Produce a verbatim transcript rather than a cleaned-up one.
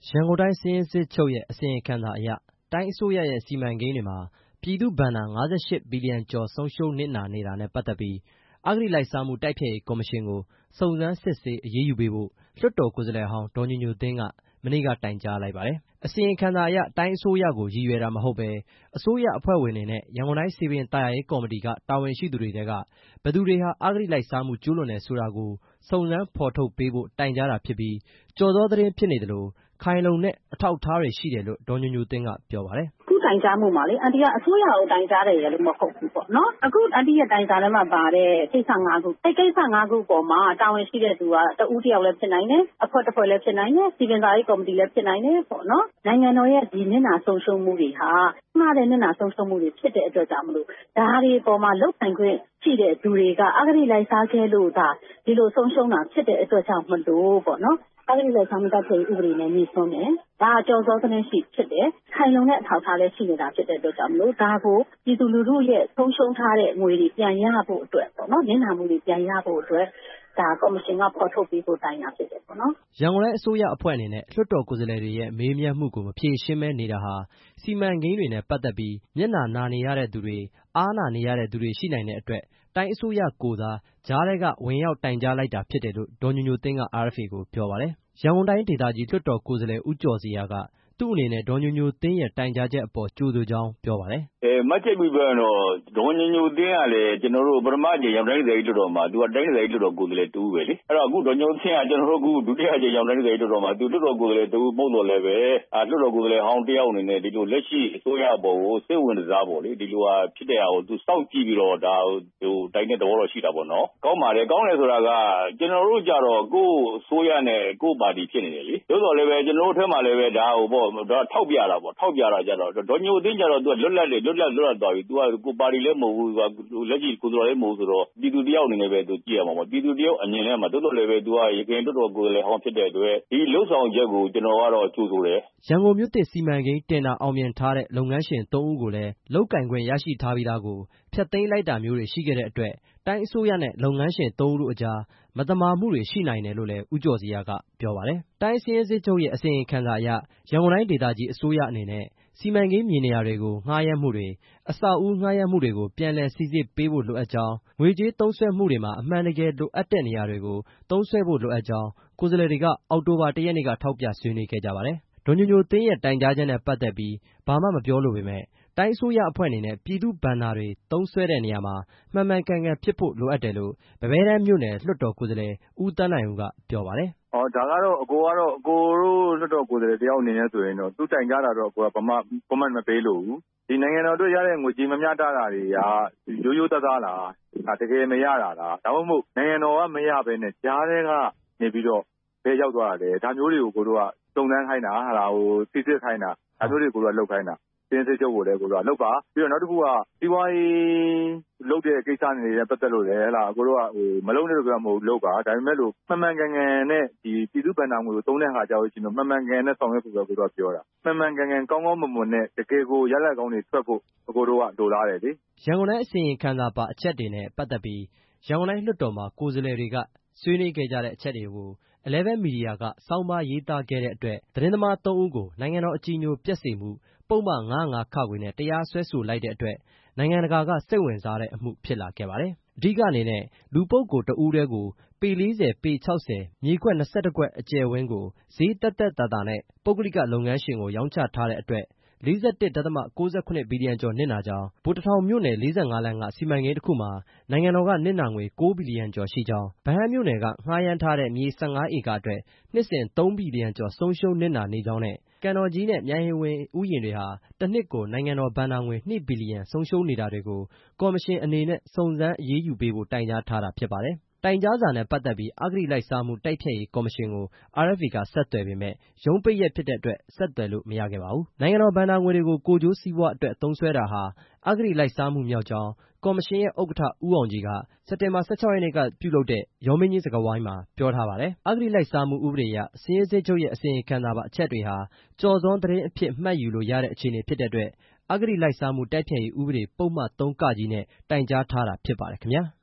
ရန်ကုန်တိုင်းစာရင်းစစ်ချုပ်ရဲ့အစီရင်ခံစာအရတိုင်းအစိုးရရဲ့စီမံကိန်းတွေမှာပြည်သူ့ဘဏ္ဍာငါးရှစ်ဘီလီယံကျော်ဆုံးရှုံးနစ်နာနေတာနဲ့ပတ်သက်ပြီးအဂတိလိုက်စားမှုတိုက်ဖျက်ရေးကော်မရှင်ကိုစုံစမ်းစစ်ဆေးအရေးယူပေးဖို့လွှတ်တော်ကိုယ်စားလှယ်ဟောင်းဒေါ်ညိုညိုသင်းကမနေ့ကတိုင်ကြားလိုက်ပါတယ်။အစီရင်ခံစာအရတိုင်းအစိုးရကိုရည်ရွယ်တာမဟုတ်ပဲအစိုးရအဖွဲ့ဝင်တွေနဲ့ရန်ကုန်တိုင်းစည်ပင်သာယာရေးကော်မတီကတာဝန်ရှိသူတွေတဲကဘယ်သူတွေဟာအဂတိလိုက်စားမှုကျူးလွန်တယ်ဆိုတာကိုစုံစမ်းဖော်ထုတ်ပေးဖို့တိုင်ကြားတာဖြစ်ပြီးကြော်သောသတင်းဖြစ်နေတယ်လို့ခိုင်လုံတဲ့အထောက်အထားတွေရှိတယ်လို့ဒေါ်ညိုညိုသင်းကပြောပါတယ်။ခုတိုင်ကြားမှုမှာလေအန်တီကအစိုးရကိုတိုင်ကြားတယ်ရလို့မဟုတ်ဘူးပေါ့နော်။အခုအန်တီရဲ့တိုင်ကြားထဲမှာပါတဲ့ကိစ္စ၅ခုအဲ့ကိစ္စ၅ခုပေါ်မှာတာဝန်ရှိတဲ့သူကတဦးတယောက်လည်းဖြစ်နိုင်တယ်။အဖွဲ့တစ်ဖွဲ့လည်းဖြစ်နိုင်တယ်။စီပင်သာရေးကော်မတီလည်းဖြစ်နိုင်တယ်ပေါ့နော်။နိုင်ငံတော်ရဲ့ဒီနစ်နာဆုံးရှုံးမှုတွေဟာမှားတဲ့နစ်နာဆုံးရှုံးမှုတွေဖြစ်တဲ့အတွက်ကြောင့်မလို့ဒါတွေပေါ်မှာလုတ်ဆိုင်ခွင့်ရှိတဲ့သူတွေကအဂတိလိုက်စားခဲ့လို့ဒါဒီလိုဆုံးရှုံးတာဖြစ်တဲ့အတွက်ကြောင့်မလို့ပေါ့နော်။အဂတိလိုက်စားမှုတိုက်ဖျက်ရေးဥပဒေနဲ့ညှိစွန်းတယ်။ဒါကြော်သောသတင်းရှိဖြစ်တယ်။ခိုင်လုံတဲ့အထောက်အထားလည်းရှိနေတာဖြစ်တဲ့အတွက်ကြောင့်မလို့ဒါကိုပြည်သူလူထုရဲ့ဆုံးရှုံးထားတဲ့ငွေတွေပြန်ရဖို့အတွက်ပေါ့နော်။နစ်နာမှုတွေပြန်ရဖို့အတွက်ဒါကော်မရှင်ကဖော်ထုတ်ပေးဖို့တိုင်တာဖြစ်တယ်ပေါ့နော်။ရန်ကုန်တိုင်းအစိုးရအဖွဲ့အနေနဲ့လွှတ်တော်ကိုယ်စားလှယ်တွေရဲ့မေးမြန်းမှုကိုမဖြေရှင်းမဲနေတာဟာစီမံကိန်းတွေနဲ့ပတ်သက်ပြီးမျက်နှာနာနေရတဲ့သူတွေအားနာနေရတဲ့သူတွေရှိနိုင်တဲ့အတွက်တိုင်းအစိုးရကိုယ်စားကြားထဲကဝင်ရောက်တိုင်ကြားလိုက်တာဖြစ်တယ်လို့ဒေါ်ညိုညိုသင်းက အာရ်အက်ဖ်အေ ကိုပြောပါတယ်။ရန်ကုန်တိုင်းဒေသကြီးလွှတ်တော်ကိုယ်စားလှယ်ဦးကျော်ဇေယျကသူ့အနေနဲ့ဒေါ်ညိုညိုသင်းရဲ့တိုင်ကြားချက်အပေါ်ကြိုဆိုကြောင်းပြောပါတယ်။အဲမှတ်ချက်ပြုပြောရင်တော့ဒေါ်ညိုညိုသင်းကလည်းကျွန်တော်တို့ပထမအကြိမ်ရန်ကုန်တိုင်းဒေသကြီးလွှတ်တော်မှာသူကတိုင်းဒေသကြီးလွှတ်တော်ကိုယ်စားလှယ်တူပဲလေ။အဲ့တော့အခုဒေါ်ညိုသင်းကကျွန်တော်တို့အခုဒုတိယအကြိမ်ရန်ကုန်တိုင်းဒေသကြီးလွှတ်တော်မှာသူလွှတ်တော်ကိုယ်စားလှယ်တူမဟုတ်တော့လည်းပဲအာလွှတ်တော်ကိုယ်စားလှယ်ဟောင်းတယောက်အနေနဲ့ဒီလိုလက်ရှိအစိုးရအပေါ်ကိုစိတ်ဝင်စားပေါ့လေဒီလိုဟာဖြစ်တဲ့ဟာကိုသူစောင့်ကြည့်ပြီးတော့ဒါဟိုတိုင်တဲ့သဘောတော့ရှိတာပေါ့နော်။ကောင်းပါလေကောင်းတယ်ဆိုတာကကျွန်တော်တို့ကြတော့ကိုယ့်အစိုးရနဲ့ကိုယ့်ပါတီဖြစ်နေတယ်လေ။သို့တော်လည်းပဲကျွန်တော်တို့ထဲမှာလည်းပဲဒါဟိုပေါ့ဒါထောက်ပြတာပေါ့ထောက်ပြတာကြတော့ဒေါ်ညိုသင်းကြတော့သူကလွတ်လပ်လေလွတ်လပ်လွတ်လပ်သွားပြီသူကကိုပါတီလည်းမဟုတ်ဘူးလက်ရှိကိုယ်တော်လည်းမဟုတ်ဆိုတော့ပြည်သူတယောက်အနေနဲ့ပဲသူကြည့်ရမှာပေါ့ပြည်သူတယောက်အမြင်နဲ့မှာတိုးတိုးလည်းပဲသူကရခိုင်လွှတ်တော်ကိုယ်စားလှယ်ဟောင်းဖြစ်တဲ့အတွက်ဒီလှုပ်ဆောင်ချက်ကိုကျွန်တော်ကတော့ကြိုဆိုတယ်ရန်ကုန်မြို့သစ်စီမံကိန်းတင်တာအောင်မြင်ထားတဲ့လုပ်ငန်းရှင်သုံးဦးကိုလည်းလုတ်ကင်ခွင့်ရရှိထားပြီးသားကိုဖျက်သိမ်းလိုက်တာမျိုးတွေရှိခဲ့တဲ့အတွက်တိုင်းအစိုးရနဲ့လုပ်ငန်းရှင်သုံးဦးတို့အကြားမတမာမှုတွေရှိနိုင်တယ်လို့လည်းဦးကျော်ဇေယျကပြောပါတယ်။တိုင်းစာရင်းစစ်ချုပ်ရဲ့အစီရင်ခံစာအရရန်ကုန်တိုင်းဒေသကြီးအစိုးရအနေနဲ့စီမံကိန်းမြေနေရာတွေကိုငှားရမ်းမှုတွေအဆောက်အဦငှားရမ်းမှုတွေကိုပြန်လည်စိစစ်ပေးဖို့လိုအပ်ကြောင်းငွေကြေးသုံးစွဲမှုတွေမှာအမှန်တကယ်လိုအပ်တဲ့နေရာတွေကိုသုံးစွဲဖို့လိုအပ်ကြောင်းကိုယ်စားလှယ်တွေကအောက်တိုဘာတစ်ရက်နေ့ကထောက်ပြဆွေးနွေးခဲ့ကြပါတယ်။ဒေါ်ညိုညိုသင်းရဲ့တိုင်ကြားချက်နဲ့ပတ်သက်ပြီးဘာမှမပြောလိုပေမဲ့တိုင်းအစိုးရအဖွဲ့အနေနဲ့ပြည်သူ့ဘဏ္ဍာတွေသုံးစွဲတဲ့နေရာမှာမှန်မှန်ကန်ကန်ဖြစ်ဖို့လိုအပ်တယ်လို့ပန်းဘဲတန်းမြို့နယ်လွှတ်တော်ကိုယ်စားလှယ်ဦးသန်းနိုင်ဦးကပြောပါတယ်။အော်ဒါကတော့အကိုကတော့အကိုတို့လွှတ်တော်ကိုယ်စားလှယ်တယောက်အနေနဲ့ဆိုရင်တော့သူတိုင်ကြတာတော့အကိုကဘာမှ comment မပေးလို့ဘူး။ဒီနိုင်ငံတော်အတွက်ရတဲ့ငွေကြေးမမျှတတာတွေကရိုးရိုးသားသားလားဒါတကယ်မရတာလားဒါမှမဟုတ်နိုင်ငံတော်ကမရဘဲနဲ့ကြားထဲကနေပြီးတော့ဘယ်ရောက်သွားတာလဲဒါမျိုးတွေကိုကိုတို့ကစုံစမ်းခိုင်းတာဟာဟိုစစ်စစ်ခိုင်းတာဒါမျိုးတွေကိုတို့ကလုပ်ခိုင်းတာစင်းစစ်ချုပ်ကိုလည်းကိုတို့ကလုပ်ပါပြီးတော့နောက်တစ်ခုကဒီဝိုင်းလုပ်တဲ့ကိစ္စတွေနဲ့ပတ်သက်လို့လည်းဟလာကိုတို့ကဟိုမလုံးတဲ့ဆိုတာမဟုတ်လုပ်ပါဒါပေမဲ့လို့မှန်မှန်ကန်ကန်နဲ့ဒီပြည်သူ့ဗန္ဒာငွေကိုသုံးတဲ့ခါကြောက်ရှင်တော့မှန်မှန်ကန်နဲ့ဆောင်ရွက်ဖို့ဆိုကိုတို့ကပြောတာမှန်မှန်ကန်ကန်ကောင်းကောင်းမွန်မွန်နဲ့တကယ်ကိုရလက်ကောင်းတွေထွက်ဖို့ကိုတို့ကလိုလားတယ်လေရန်ကုန်တိုင်းအစီရင်ခံစာပါအချက်တွေနဲ့ပတ်သက်ပြီးရန်ကုန်တိုင်းလွှတ်တော်မှာကိုယ်စားလှယ်တွေကဆွေးနွေးခဲ့ကြတဲ့အချက်တွေကိုelevenမီဒီယာကစောင်းပါရေးသားခဲ့တဲ့အတွက်သတင်းသမားသုံးဦးကိုနိုင်ငံတော်အကြည်ညိုပျက်စေမှုပုံမှန်ငါးငါးခနဲ့တရားစွဲဆိုလိုက်တဲ့အတွက်နိုင်ငံတကာကစိတ်ဝင်စားတဲ့အမှုဖြစ်လာခဲ့ပါတယ်။အဓိကအနေနဲ့လူပုဂ္ဂိုလ်တဦးတည်းကိုပေလေးဆယ်ပေခြောက်ဆယ်မြေခွက်၂၁ခွက်အကျယ်ဝန်းကိုဈေးတက်တက်တာတာနဲ့ပုဂ္ဂလိကလုပ်ငန်းရှင်ကိုရောင်းချထားတဲ့အတွက်လေး၁၁ဒသမကိုးခုဘီလီယံကျော်နစ်နာကြောင်းဗိုလ်တထောင်မြို့နယ်လေးငါးလမ်းကစီမံကိန်းတစ်ခုမှာနိုင်ငံတော်ကနစ်နာငွေကိုးဘီလီယံကျော်ရှိကြောင်းဗဟန်းမြို့နယ်ကငှားရမ်းထားတဲ့မြေ၁၅ဧကအတွက်နှစ်စဉ်သုံးဘီလီယံကျော်ဆုံးရှုံးနစ်နာနေကြောင်းနဲ့ကန်တော်ကြီးနဲ့မြိုင်ဟီဝင်ဥယျာဉ်တွေဟာတစ်နှစ်ကိုနိုင်ငံတော်ဘဏ္ဍာငွေနှစ်ဘီလီယံဆုံးရှုံးနေတာတွေကိုကော်မရှင်အနေနဲ့စုံစမ်းအရေးယူပေးဖို့တိုင်ကြားထားတာဖြစ်ပါတယ်။တိုင်ကြားစာနဲ့ပတ်သက်ပြီးအဂတိလိုက်စားမှုတိုက်ဖျက်ရေးကော်မရှင်ကို အာရ်အက်ဖ်အေ ကဆက်သွယ်ပေမဲ့ရုံးပိတ်ရက်ဖြစ်တဲ့အတွက်ဆက်သွယ်လို့မရခဲ့ပါဘူး။နိုင်ငံတော်ဘဏ္ဍာငွေတွေကိုကိုယ်ကျိုးစီးပွားအတွက်သုံးစွဲတာဟာအဂတိလိုက်စားမှုမြောက်ကြောင်းကော်မရှင်ရဲ့ဥက္ကဋ္ဌဦးအောင်ကြည်ကစက်တင်ဘာ၁၆ရက်နေ့ကပြုလုပ်တဲ့ရောမင်းကြီးစကားဝိုင်းမှာပြောထားပါတယ်။အဂတိလိုက်စားမှုဥပဒေအရစာရင်းစစ်ချုပ်ရဲ့အစီရင်ခံစာပါအချက်တွေဟာကျော်ဇွန်းသတင်းအဖြစ်မှတ်ယူလို့ရတဲ့အခြေအနေဖြစ်တဲ့အတွက်အဂတိလိုက်စားမှုတိုက်ဖျက်ရေးဥပဒေပုဒ်မ၃ကနဲ့တိုင်ကြားထားတာဖြစ်ပါတယ်ခင်ဗျာ။